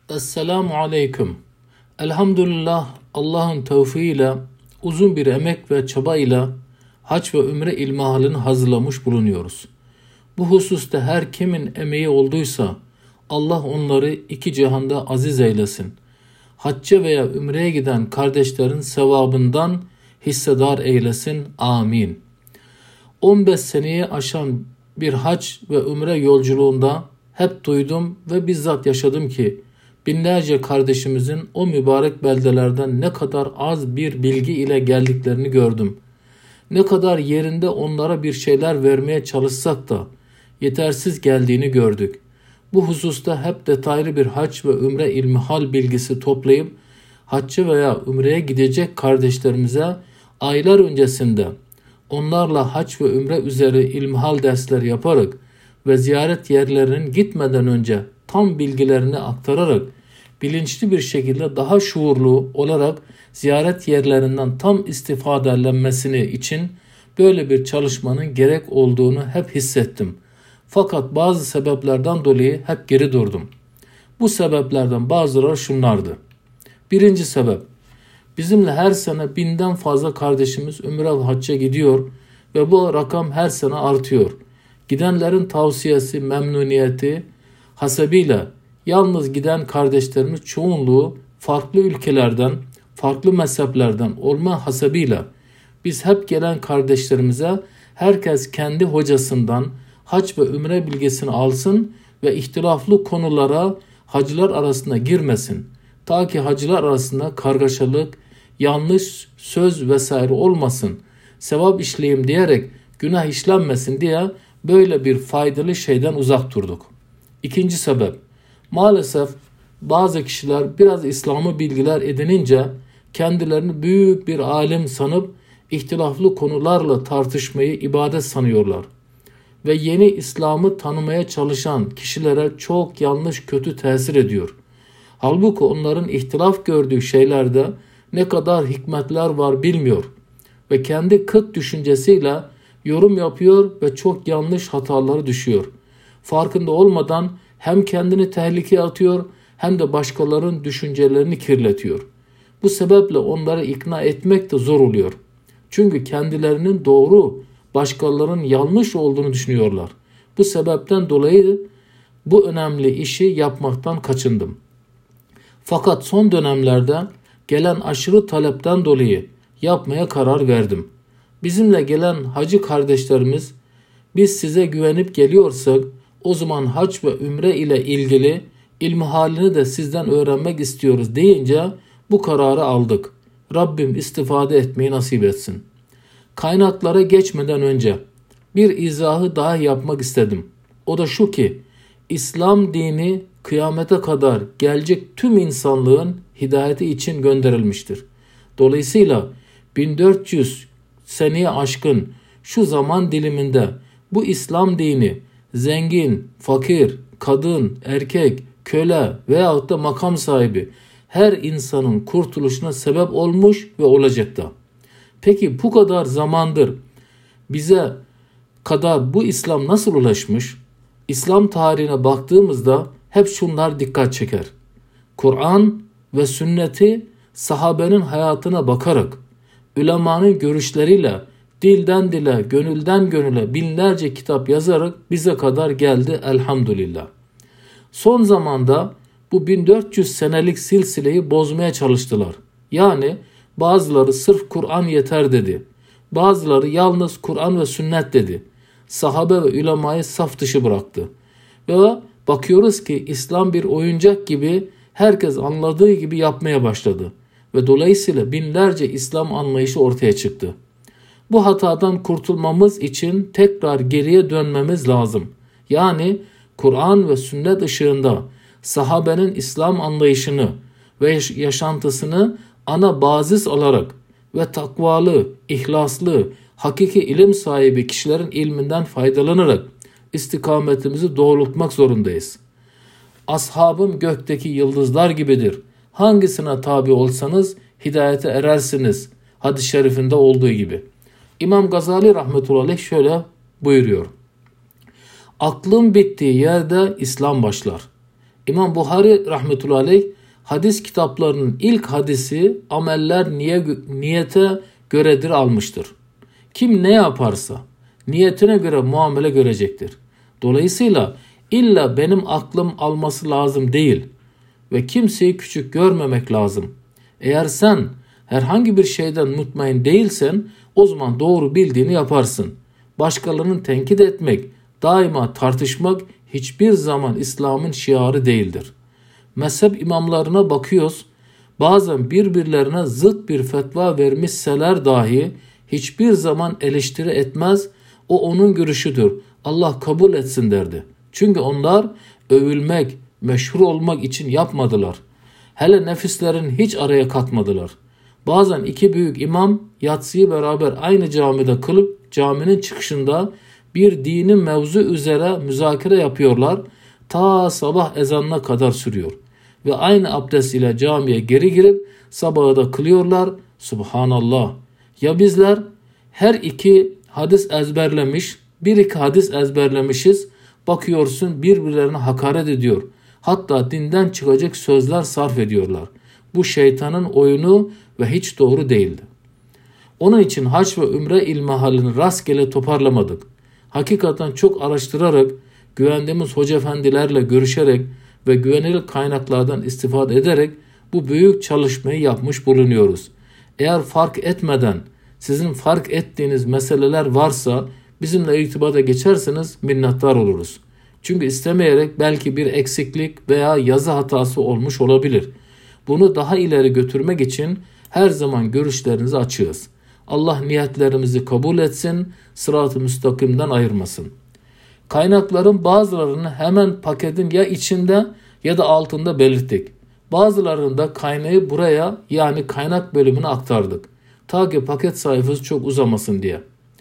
Esselamu Aleyküm. Elhamdülillah, Allah'ın tevfiğiyle uzun bir emek ve çabayla hac ve ümre ilmihalini hazırlamış bulunuyoruz. Bu hususta her kimin emeği olduysa Allah onları iki cihanda aziz eylesin. Hacca veya ümreye giden kardeşlerin sevabından hissedar eylesin. Amin. 15 seneyi aşan bir hac ve ümre yolculuğunda hep duydum ve bizzat yaşadım ki binlerce kardeşimizin o mübarek beldelerden ne kadar az bir bilgi ile geldiklerini gördüm. Ne kadar yerinde onlara bir şeyler vermeye çalışsak da yetersiz geldiğini gördük. Bu hususta hep detaylı bir hac ve ümre ilmihal bilgisi toplayıp hacca veya ümreye gidecek kardeşlerimize aylar öncesinde onlarla hac ve ümre üzere ilmihal dersleri yaparak ve ziyaret yerlerinin gitmeden önce tam bilgilerini aktararak bilinçli bir şekilde daha şuurlu olarak ziyaret yerlerinden tam istifadelenmesini için böyle bir çalışmanın gerek olduğunu hep hissettim. Fakat bazı sebeplerden dolayı hep geri durdum. Bu sebeplerden bazıları şunlardı. Birinci sebep, bizimle her sene 1000'den fazla kardeşimiz ümre ve hacca gidiyor ve bu rakam her sene artıyor. Gidenlerin tavsiyesi, memnuniyeti hasebiyle yalnız giden kardeşlerimiz çoğunluğu farklı ülkelerden, farklı mezheplerden olma hasebiyle biz hep gelen kardeşlerimize herkes kendi hocasından hac ve ümre bilgisini alsın ve ihtilaflı konulara hacılar arasında girmesin. Ta ki hacılar arasında kargaşalık, yanlış söz vesaire olmasın, sevap işleyeyim diyerek günah işlenmesin diye böyle bir faydalı şeyden uzak durduk. İkinci sebep, maalesef bazı kişiler biraz İslam'ı bilgiler edinince kendilerini büyük bir alim sanıp ihtilaflı konularla tartışmayı ibadet sanıyorlar. Ve yeni İslam'ı tanımaya çalışan kişilere çok yanlış, kötü tesir ediyor. Halbuki onların ihtilaf gördüğü şeylerde ne kadar hikmetler var bilmiyor ve kendi kıt düşüncesiyle yorum yapıyor ve çok yanlış hatalara düşüyor. Farkında olmadan hem kendini tehlikeye atıyor hem de başkalarının düşüncelerini kirletiyor. Bu sebeple onları ikna etmek de zor oluyor. Çünkü kendilerinin doğru, başkalarının yanlış olduğunu düşünüyorlar. Bu sebepten dolayı bu önemli işi yapmaktan kaçındım. Fakat son dönemlerde gelen aşırı talepten dolayı yapmaya karar verdim. Bizimle gelen hacı kardeşlerimiz, biz size güvenip geliyorsak o zaman hac ve ümre ile ilgili ilmihalini de sizden öğrenmek istiyoruz deyince bu kararı aldık. Rabbim istifade etmeyi nasip etsin. Kaynaklara geçmeden önce bir izahı daha yapmak istedim. O da şu ki, İslam dini kıyamete kadar gelecek tüm insanlığın hidayeti için gönderilmiştir. Dolayısıyla 1400 seneye aşkın şu zaman diliminde bu İslam dini zengin, fakir, kadın, erkek, köle veyahut da makam sahibi her insanın kurtuluşuna sebep olmuş ve olacak da. Peki bu kadar zamandır bize kadar bu İslam nasıl ulaşmış? İslam tarihine baktığımızda hep şunlar dikkat çeker. Kur'an ve sünneti sahabenin hayatına bakarak, ülemanın görüşleriyle, dilden dile, gönülden gönüle binlerce kitap yazarak bize kadar geldi elhamdülillah. Son zamanda bu 1400 senelik silsileyi bozmaya çalıştılar. Yani bazıları sırf Kur'an yeter dedi. Bazıları yalnız Kur'an ve sünnet dedi. Sahabe ve ulemayı saf dışı bıraktı. Ve bakıyoruz ki İslam bir oyuncak gibi herkes anladığı gibi yapmaya başladı. Ve dolayısıyla binlerce İslam anlayışı ortaya çıktı. Bu hatadan kurtulmamız için tekrar geriye dönmemiz lazım. Yani Kur'an ve sünnet ışığında sahabenin İslam anlayışını ve yaşantısını ana bazis alarak ve takvalı, ihlaslı, hakiki ilim sahibi kişilerin ilminden faydalanarak istikametimizi doğrultmak zorundayız. Ashabım gökteki yıldızlar gibidir. Hangisine tabi olsanız hidayete erersiniz. Hadis-i şerifinde olduğu gibi. İmam Gazali rahmetullahi aleyh şöyle buyuruyor. Aklın bittiği yerde İslam başlar. İmam Buhari rahmetullahi aleyh hadis kitaplarının ilk hadisi ameller niyete göredir almıştır. Kim ne yaparsa niyetine göre muamele görecektir. Dolayısıyla illa benim aklım alması lazım değil ve kimseyi küçük görmemek lazım. Eğer sen herhangi bir şeyden mutmain değilsen o zaman doğru bildiğini yaparsın. Başkalarını tenkit etmek, daima tartışmak hiçbir zaman İslam'ın şiarı değildir. Mezhep imamlarına bakıyoruz. Bazen birbirlerine zıt bir fetva vermişseler dahi hiçbir zaman eleştiri etmez. O onun görüşüdür. Allah kabul etsin derdi. Çünkü onlar övülmek, meşhur olmak için yapmadılar. Hele nefislerini hiç araya katmadılar. Bazen iki büyük imam yatsıyı beraber aynı camide kılıp caminin çıkışında bir dini mevzu üzere müzakere yapıyorlar. Ta sabah ezanına kadar sürüyor. Ve aynı abdest ile camiye geri girip sabahı da kılıyorlar. Subhanallah. Ya bizler her iki hadis ezberlemiş, bir iki hadis ezberlemişiz. Bakıyorsun birbirlerine hakaret ediyor. Hatta dinden çıkacak sözler sarf ediyorlar. Bu şeytanın oyunu ve hiç doğru değildi. Onun için hac ve ümre ilmihalini rastgele toparlamadık. Hakikaten çok araştırarak, güvendiğimiz hoca efendilerle görüşerek ve güvenilir kaynaklardan istifade ederek bu büyük çalışmayı yapmış bulunuyoruz. Eğer fark etmeden sizin fark ettiğiniz meseleler varsa bizimle irtibata geçerseniz minnettar oluruz. Çünkü istemeyerek belki bir eksiklik veya yazı hatası olmuş olabilir. Bunu daha ileri götürmek için her zaman görüşlerinizi açığız. Allah niyetlerimizi kabul etsin, sırat-ı müstakimden ayırmasın. Kaynakların bazılarını hemen paketin ya içinde ya da altında belirttik. Bazılarında kaynağı buraya yani kaynak bölümüne aktardık. Ta ki paket sayfası çok uzamasın diye.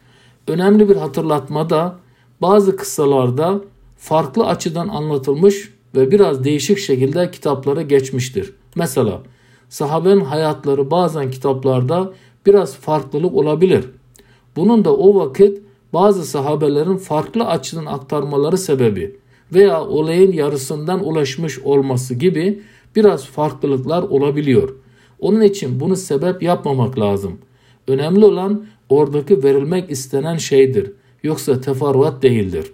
Önemli bir hatırlatma da bazı kıssalarda farklı açıdan anlatılmış ve biraz değişik şekilde kitaplara geçmiştir. Mesela sahabenin hayatları bazen kitaplarda biraz farklılık olabilir. Bunun da o vakit bazı sahabelerin farklı açıdan aktarmaları sebebi veya olayın yarısından ulaşmış olması gibi biraz farklılıklar olabiliyor. Onun için bunu sebep yapmamak lazım. Önemli olan oradaki verilmek istenen şeydir. Yoksa teferruat değildir.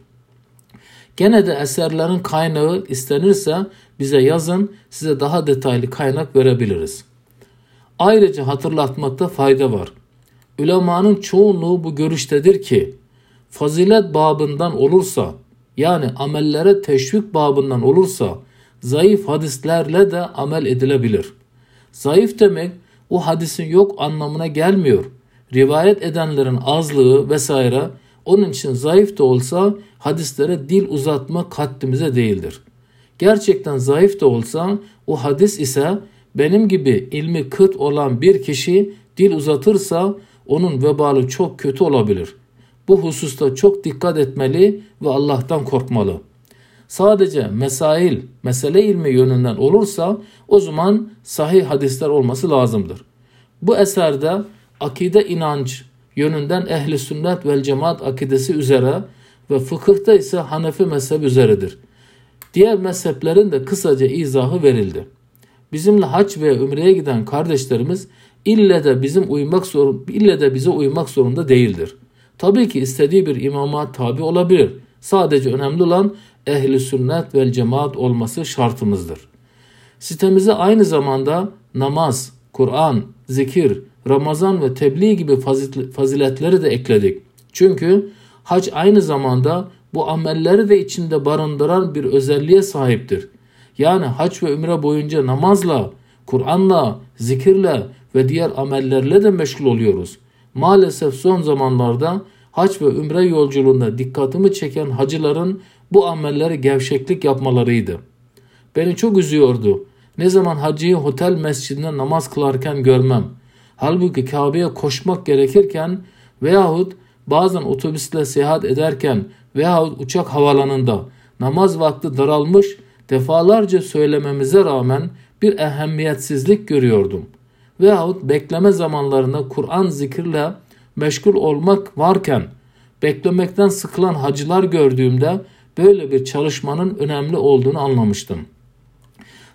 Gene de eserlerin kaynağı istenirse bize yazın, size daha detaylı kaynak verebiliriz. Ayrıca hatırlatmakta fayda var. Ulemanın çoğunluğu bu görüştedir ki fazilet babından olursa yani amellere teşvik babından olursa zayıf hadislerle de amel edilebilir. Zayıf demek o hadisin yok anlamına gelmiyor. Rivayet edenlerin azlığı vesaire onun için zayıf da olsa hadislere dil uzatma haddimize değildir. Gerçekten zayıf da olsa o hadis ise benim gibi ilmi kıt olan bir kişi dil uzatırsa onun vebali çok kötü olabilir. Bu hususta çok dikkat etmeli ve Allah'tan korkmalı. Sadece mesele ilmi yönünden olursa o zaman sahih hadisler olması lazımdır. Bu eserde akide inanç yönünden ehli sünnet vel cemaat akidesi üzere ve fıkıhta ise Hanefi mezhebi üzeredir. Diğer mezheplerin de kısaca izahı verildi. Bizimle hac veya ümreye giden kardeşlerimiz ille de bize uymak zorunda değildir. Tabii ki istediği bir imama tabi olabilir. Sadece önemli olan ehli sünnet vel cemaat olması şartımızdır. Sitemize aynı zamanda namaz, Kur'an, zikir, Ramazan ve tebliğ gibi faziletleri de ekledik. Çünkü hac aynı zamanda bu amelleri de içinde barındıran bir özelliğe sahiptir. Yani hac ve ümre boyunca namazla, Kur'an'la, zikirle ve diğer amellerle de meşgul oluyoruz. Maalesef son zamanlarda hac ve ümre yolculuğunda dikkatimi çeken hacıların bu amelleri gevşeklik yapmalarıydı. Beni çok üzüyordu. Ne zaman hacıyı otel mescidinde namaz kılarken görmem. Halbuki Kabe'ye koşmak gerekirken veyahut bazen otobüsle seyahat ederken veyahut uçak havalanında namaz vakti daralmış defalarca söylememize rağmen bir ehemmiyetsizlik görüyordum. Veyahut bekleme zamanlarında Kur'an zikirle meşgul olmak varken beklemekten sıkılan hacılar gördüğümde böyle bir çalışmanın önemli olduğunu anlamıştım.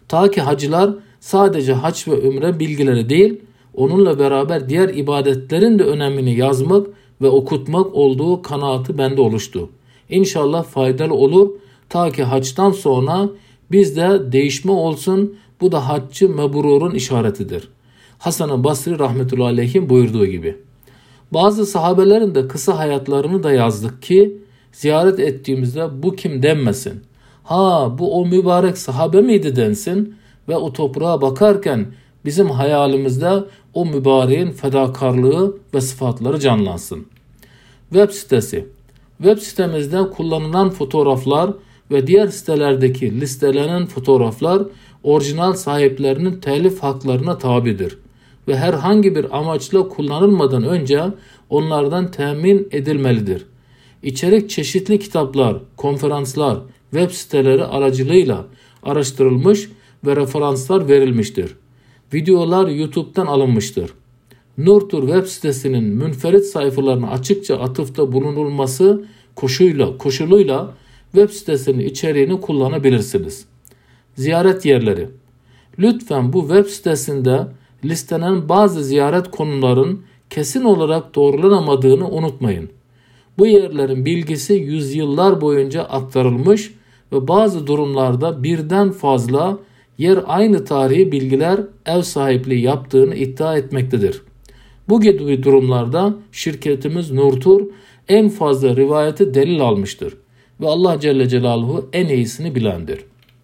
Ta ki hacılar sadece hac ve ümre bilgileri değil, onunla beraber diğer ibadetlerin de önemini yazmak ve okutmak olduğu kanaati bende oluştu. İnşallah faydalı olur. Ta ki haçtan sonra bizde değişme olsun. Bu da haccı mebrurun işaretidir. Hasan-ı Basri rahmetullahi aleyh'in buyurduğu gibi. Bazı sahabelerin de kısa hayatlarını da yazdık ki ziyaret ettiğimizde bu kim denmesin. Ha bu o mübarek sahabe miydi densin ve o toprağa bakarken bizim hayalimizde o mübareğin fedakarlığı ve sıfatları canlansın. Web sitesi. Web sitemizde kullanılan fotoğraflar ve diğer sitelerdeki listelenen fotoğraflar orijinal sahiplerinin telif haklarına tabidir ve herhangi bir amaçla kullanılmadan önce onlardan temin edilmelidir. İçerik çeşitli kitaplar, konferanslar, web siteleri aracılığıyla araştırılmış ve referanslar verilmiştir. Videolar YouTube'dan alınmıştır. Nurtur web sitesinin münferit sayfalarına açıkça atıfta bulunulması koşuluyla web sitesinin içeriğini kullanabilirsiniz. Ziyaret yerleri. Lütfen bu web sitesinde listelenen bazı ziyaret konuların kesin olarak doğrulanamadığını unutmayın. Bu yerlerin bilgisi yüzyıllar boyunca aktarılmış ve bazı durumlarda birden fazla yer aynı tarihi bilgiler ev sahipliği yaptığını iddia etmektedir. Bu gibi durumlarda şirketimiz Nurtur en fazla rivayeti delil almıştır ve Allah Celle Celaluhu en iyisini bilendir.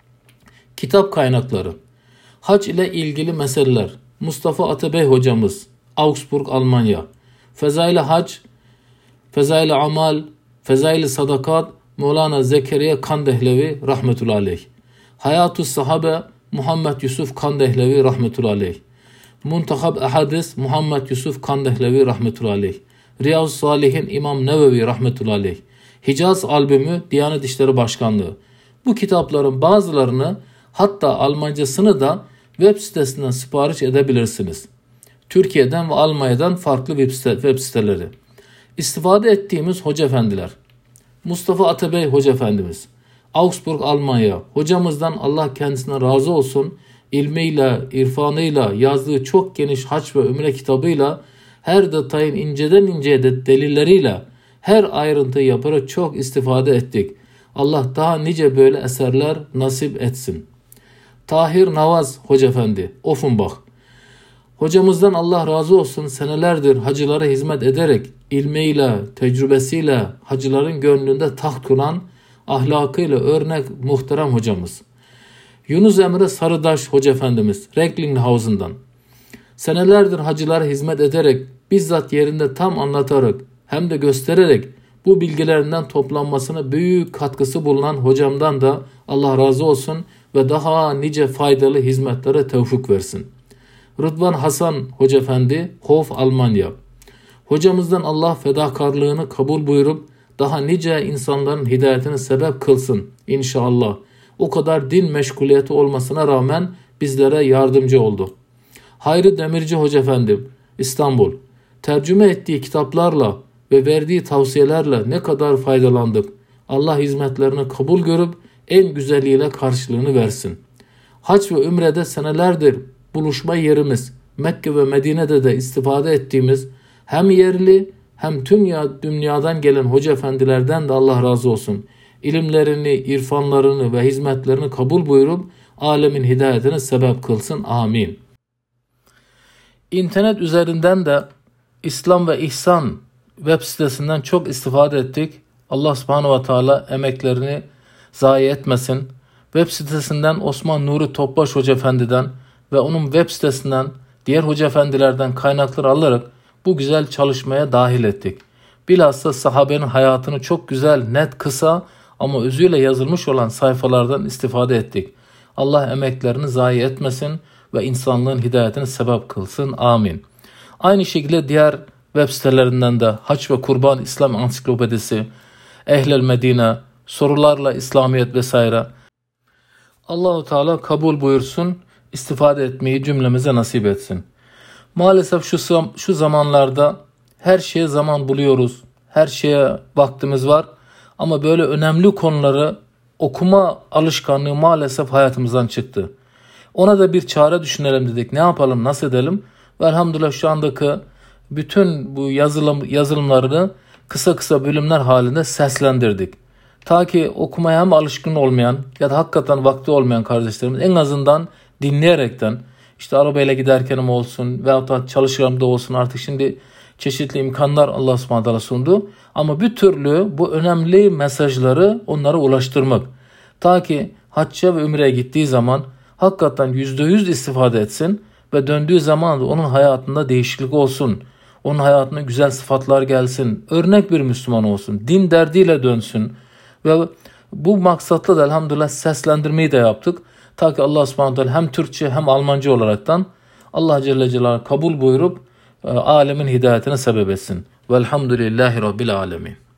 Kitap kaynakları. Hac ile ilgili meseleler. Mustafa Atabey hocamız, Augsburg, Almanya. Fezail-i Hac, Fezail-i Amal, Fezail-i Sadakat, Mevlana Zekeriya Kandehlevi rahmetullahi aleyh. Hayat-ı Sahabe, Muhammed Yusuf Kandehlevi rahmetullahi aleyh. Muntakab Ahadis, Muhammed Yusuf Kandehlevi rahmetullahi aleyh. Riyaz-ı Salihin İmam Nevevi rahmetullahi aleyh. Hicaz albümü Diyanet İşleri Başkanlığı. Bu kitapların bazılarını hatta Almancasını da web sitesinden sipariş edebilirsiniz. Türkiye'den ve Almanya'dan farklı web siteleri. İstifade ettiğimiz hoca efendiler. Mustafa Atabey Hoca Efendimiz. Augsburg, Almanya. Hocamızdan Allah kendisine razı olsun. İlmiyle, irfanıyla, yazdığı çok geniş hac ve ümre kitabıyla, her detayın inceden inceye delilleriyle, her ayrıntıyı yaparak çok istifade ettik. Allah daha nice böyle eserler nasip etsin. Tahir Navaz Hoca Efendi, Offenbach. Hocamızdan Allah razı olsun, senelerdir hacılara hizmet ederek, ilmiyle, tecrübesiyle hacıların gönlünde taht kuran, ahlakıyla örnek muhterem hocamız. Yunus Emre Sarıdaş Hoca Efendimiz, Recklinghausen'dan. Senelerdir hacılara hizmet ederek, bizzat yerinde tam anlatarak, hem de göstererek bu bilgilerinden toplanmasına büyük katkısı bulunan hocamdan da Allah razı olsun ve daha nice faydalı hizmetlere tevfik versin. Rıdvan Hasan Hoca Efendi, Hof, Almanya. Hocamızdan Allah fedakarlığını kabul buyurup daha nice insanların hidayetine sebep kılsın inşallah. O kadar din meşguliyeti olmasına rağmen bizlere yardımcı oldu. Hayri Demirci Hoca Efendi, İstanbul. Tercüme ettiği kitaplarla ve verdiği tavsiyelerle ne kadar faydalandık. Allah hizmetlerini kabul görüp en güzeliyle karşılığını versin. Hac ve ümrede senelerdir buluşma yerimiz, Mekke ve Medine'de de istifade ettiğimiz hem yerli hem tüm dünyadan gelen hoca efendilerden de Allah razı olsun. İlimlerini, irfanlarını ve hizmetlerini kabul buyurup alemin hidayetine sebep kılsın. Amin. İnternet üzerinden de İslam ve İhsan web sitesinden çok istifade ettik. Allah subhanahu ve teala emeklerini zayi etmesin. Web sitesinden Osman Nuri Topbaş Hoca Efendi'den ve onun web sitesinden diğer hoca efendilerden kaynaklar alarak bu güzel çalışmaya dahil ettik. Bilhassa sahabenin hayatını çok güzel, net, kısa ama özüyle yazılmış olan sayfalardan istifade ettik. Allah emeklerini zayi etmesin ve insanlığın hidayetine sebep kılsın. Amin. Aynı şekilde diğer web sitelerinden de Hac ve Kurban İslam Ansiklopedisi, Ehl-el Medine, sorularla İslamiyet vesaire. Allah-u Teala kabul buyursun, istifade etmeyi cümlemize nasip etsin. Maalesef şu zamanlarda her şeye zaman buluyoruz, her şeye vaktimiz var ama böyle önemli konuları okuma alışkanlığı maalesef hayatımızdan çıktı. Ona da bir çare düşünelim dedik. Ne yapalım, nasıl edelim? Ve elhamdülillah şu andaki bütün bu yazılımlarını kısa kısa bölümler halinde seslendirdik. Ta ki okumaya hem alışkın olmayan ya da hakikaten vakti olmayan kardeşlerimiz en azından dinleyerekten, işte arabayla giderken olsun veyahut da çalışırken olsun, artık şimdi çeşitli imkanlar Allah subhanahu teala sundu. Ama bir türlü bu önemli mesajları onlara ulaştırmak. Ta ki hacca ve ümreye gittiği zaman hakikaten %100 istifade etsin ve döndüğü zaman da onun hayatında değişiklik olsun. Onun hayatına güzel sıfatlar gelsin. Örnek bir Müslüman olsun. Din derdiyle dönsün. Ve bu maksatla da elhamdülillah seslendirmeyi de yaptık. Ta ki Allah subhanahu teala hem Türkçe hem Almanca olaraktan Allah Celle Celaluhu kabul buyurup alemin hidayetine sebep etsin. Velhamdülillahi Rabbil alemin.